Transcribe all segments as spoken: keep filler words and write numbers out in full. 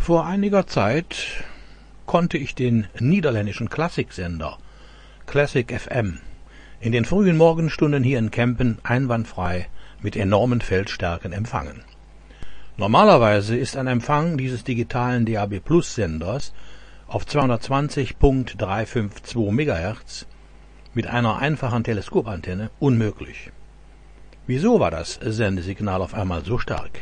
Vor einiger Zeit konnte ich den niederländischen Klassiksender Classic F M in den frühen Morgenstunden hier in Kempen einwandfrei mit enormen Feldstärken empfangen. Normalerweise ist ein Empfang dieses digitalen D A B Plus Senders auf zweihundertzwanzig Komma dreihundertzweiundfünfzig Megahertz mit einer einfachen Teleskopantenne unmöglich. Wieso war das Sendesignal auf einmal so stark?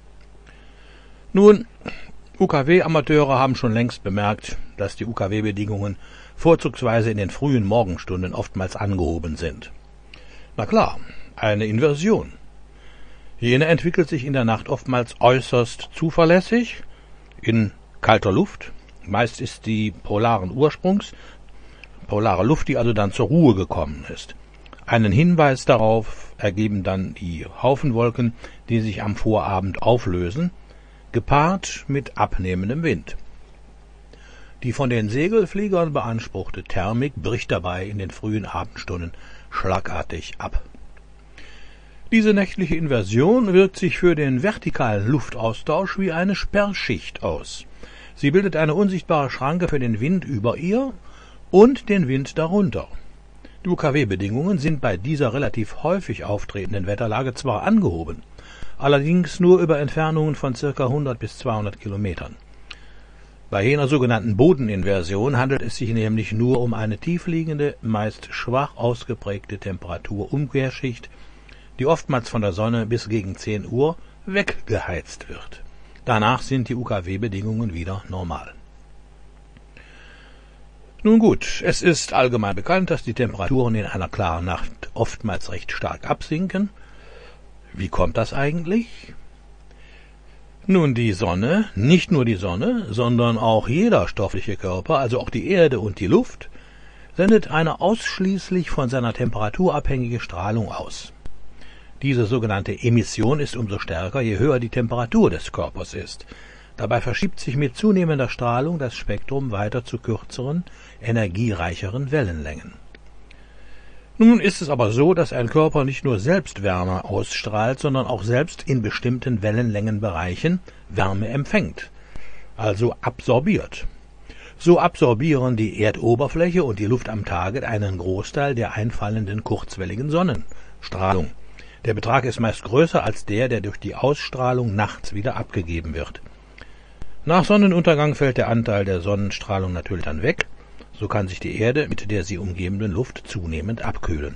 Nun, U K W-Amateure haben schon längst bemerkt, dass die U K W-Bedingungen vorzugsweise in den frühen Morgenstunden oftmals angehoben sind. Na klar, eine Inversion. Jene entwickelt sich in der Nacht oftmals äußerst zuverlässig in kalter Luft. Meist ist die polaren Ursprungs, polare Luft, die also dann zur Ruhe gekommen ist. Einen Hinweis darauf ergeben dann die Haufenwolken, die sich am Vorabend auflösen, gepaart mit abnehmendem Wind. Die von den Segelfliegern beanspruchte Thermik bricht dabei in den frühen Abendstunden schlagartig ab. Diese nächtliche Inversion wirkt sich für den vertikalen Luftaustausch wie eine Sperrschicht aus. Sie bildet eine unsichtbare Schranke für den Wind über ihr und den Wind darunter. Die U K W-Bedingungen sind bei dieser relativ häufig auftretenden Wetterlage zwar angehoben, allerdings nur über Entfernungen von ca. hundert bis zweihundert Kilometern. Bei jener sogenannten Bodeninversion handelt es sich nämlich nur um eine tiefliegende, meist schwach ausgeprägte Temperaturumkehrschicht, die oftmals von der Sonne bis gegen zehn Uhr weggeheizt wird. Danach sind die U K W-Bedingungen wieder normal. Nun gut, es ist allgemein bekannt, dass die Temperaturen in einer klaren Nacht oftmals recht stark absinken. Wie kommt das eigentlich? Nun, die Sonne, nicht nur die Sonne, sondern auch jeder stoffliche Körper, also auch die Erde und die Luft, sendet eine ausschließlich von seiner Temperatur abhängige Strahlung aus. Diese sogenannte Emission ist umso stärker, je höher die Temperatur des Körpers ist. Dabei verschiebt sich mit zunehmender Strahlung das Spektrum weiter zu kürzeren, energiereicheren Wellenlängen. Nun ist es aber so, dass ein Körper nicht nur selbst Wärme ausstrahlt, sondern auch selbst in bestimmten Wellenlängenbereichen Wärme empfängt, also absorbiert. So absorbieren die Erdoberfläche und die Luft am Tage einen Großteil der einfallenden kurzwelligen Sonnenstrahlung. Der Betrag ist meist größer als der, der durch die Ausstrahlung nachts wieder abgegeben wird. Nach Sonnenuntergang fällt der Anteil der Sonnenstrahlung natürlich dann weg. So kann sich die Erde mit der sie umgebenden Luft zunehmend abkühlen.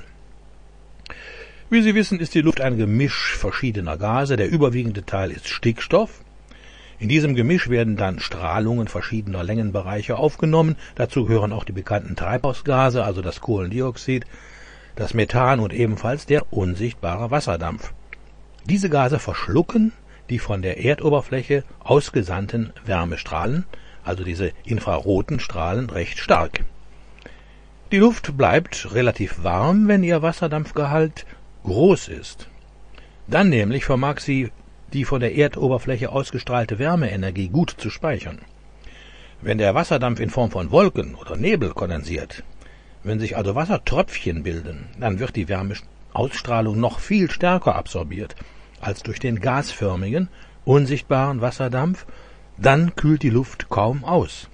Wie Sie wissen, ist die Luft ein Gemisch verschiedener Gase. Der überwiegende Teil ist Stickstoff. In diesem Gemisch werden dann Strahlungen verschiedener Längenbereiche aufgenommen. Dazu gehören auch die bekannten Treibhausgase, also das Kohlendioxid, das Methan und ebenfalls der unsichtbare Wasserdampf. Diese Gase verschlucken die von der Erdoberfläche ausgesandten Wärmestrahlen, also diese infraroten Strahlen, recht stark. Die Luft bleibt relativ warm, wenn ihr Wasserdampfgehalt groß ist. Dann nämlich vermag sie die von der Erdoberfläche ausgestrahlte Wärmeenergie gut zu speichern. Wenn der Wasserdampf in Form von Wolken oder Nebel kondensiert, wenn sich also Wassertröpfchen bilden, dann wird die Wärmeausstrahlung noch viel stärker absorbiert als durch den gasförmigen, unsichtbaren Wasserdampf. Dann kühlt die Luft kaum aus.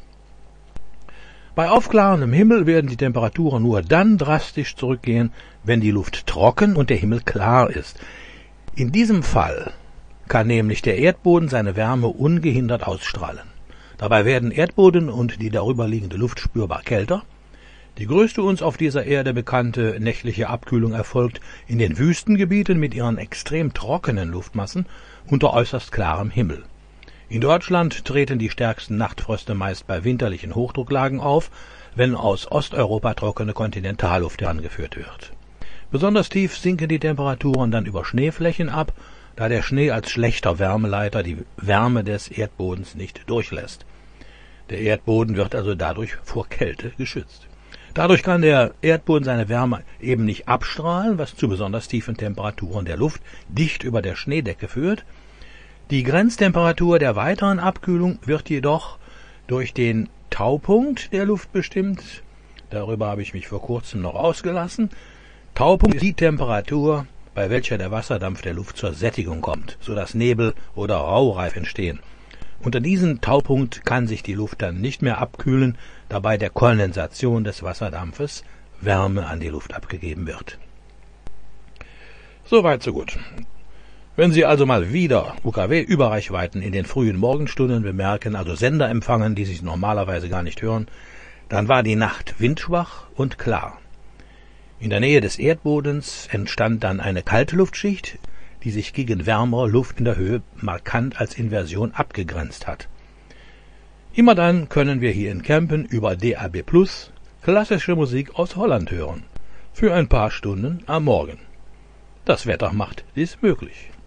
Bei aufklarendem Himmel werden die Temperaturen nur dann drastisch zurückgehen, wenn die Luft trocken und der Himmel klar ist. In diesem Fall kann nämlich der Erdboden seine Wärme ungehindert ausstrahlen. Dabei werden Erdboden und die darüber liegende Luft spürbar kälter. Die größte uns auf dieser Erde bekannte nächtliche Abkühlung erfolgt in den Wüstengebieten mit ihren extrem trockenen Luftmassen unter äußerst klarem Himmel. In Deutschland treten die stärksten Nachtfröste meist bei winterlichen Hochdrucklagen auf, wenn aus Osteuropa trockene Kontinentalluft herangeführt wird. Besonders tief sinken die Temperaturen dann über Schneeflächen ab, da der Schnee als schlechter Wärmeleiter die Wärme des Erdbodens nicht durchlässt. Der Erdboden wird also dadurch vor Kälte geschützt. Dadurch kann der Erdboden seine Wärme eben nicht abstrahlen, was zu besonders tiefen Temperaturen der Luft dicht über der Schneedecke führt. Die Grenztemperatur der weiteren Abkühlung wird jedoch durch den Taupunkt der Luft bestimmt. Darüber habe ich mich vor kurzem noch ausgelassen. Taupunkt ist die Temperatur, bei welcher der Wasserdampf der Luft zur Sättigung kommt, sodass Nebel oder Raureif entstehen. Unter diesem Taupunkt kann sich die Luft dann nicht mehr abkühlen, da bei der Kondensation des Wasserdampfes Wärme an die Luft abgegeben wird. Soweit so gut. Wenn Sie also mal wieder U K W-Überreichweiten in den frühen Morgenstunden bemerken, also Sender empfangen, die sich normalerweise gar nicht hören, dann war die Nacht windschwach und klar. In der Nähe des Erdbodens entstand dann eine kalte Luftschicht, die sich gegen wärmere Luft in der Höhe markant als Inversion abgegrenzt hat. Immer dann können wir hier in Kempen über D A B plus klassische Musik aus Holland hören, für ein paar Stunden am Morgen. Das Wetter macht dies möglich.